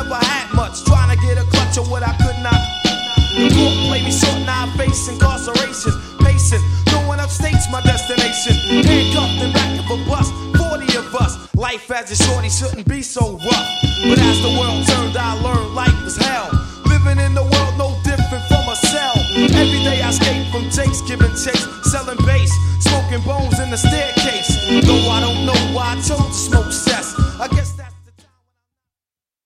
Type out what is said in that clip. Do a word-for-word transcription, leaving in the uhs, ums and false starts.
never had much, trying to get a clutch of what I could not. The court played me short, now I face incarceration. Pacing, throwing up states my destination. Handcuffed and back of a bus, forty of us. Life as a shorty shouldn't be so rough. But as the world turned, I learned life was hell. Living in the world no different from a cell. Every day I escape from takes, giving chase, selling bass, smoking bones in the staircase.